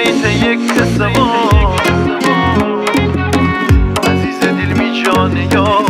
ایت یک سوار عزیز دل می جان یار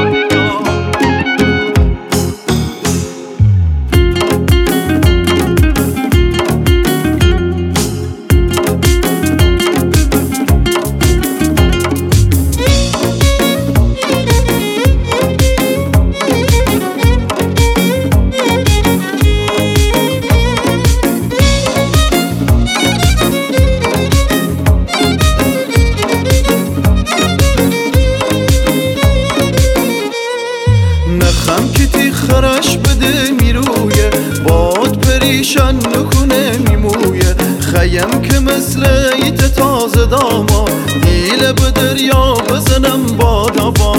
نخم که تی خرش بده میرویه باد پریشان نکنه میمویه خیم که مثل ایت تازه داما دیل به دریا بزنم بادا با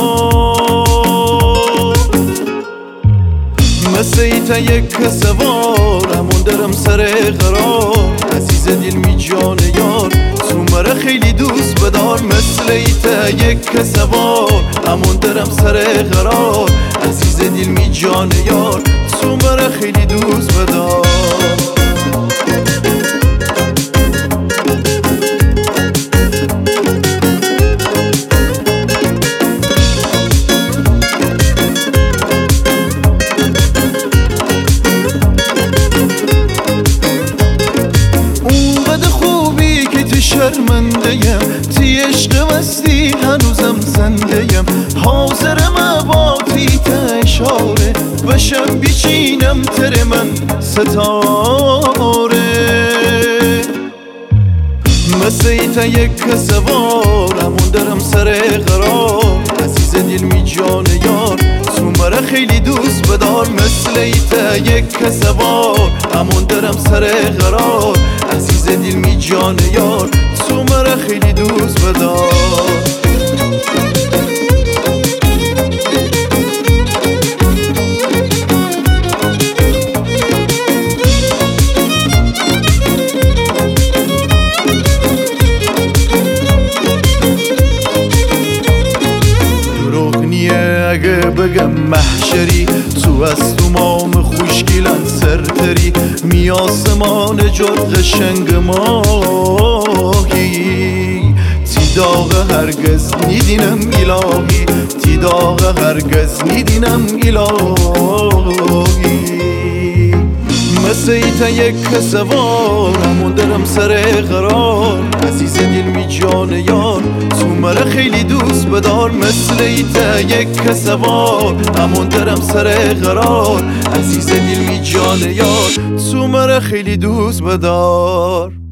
مثل ایت یک سوار همون درم سر قرار عزیز دل می جان یار تو مرا خیلی دوست بدار مثل ایت یک سوار همون درم سر قرار عزیز دل می جان یار تو مرا خیلی دوست بدار شرمنده‌یم تی عشق مستی هنوزم زنده‌یم حاضرم با تیت اشاره بشم بیچینم تر من ستاره مثل ایت یک سوار همون درم سر قرار عزیز دل می جان یار تو مرا خیلی دوست بدار مثل ایت یک سوار همون درم سر قرار عزیز دل می جان یار تو مرا خیلی دوست بدار اگه بگم محشری تو از تو مام خوشگیلن سرتری می آسمان جرق شنگ ماهی تی داغ هرگز نیدینم الهی تی داغ هرگز نیدینم الهی مثل ایت یک سوار همون درم سر قرار عزیز دل می جان یار تو مرا خیلی دوست بدار مثل ایت یک سوار همون درم سر قرار عزیز دل می جان یار تو مرا خیلی دوست بدار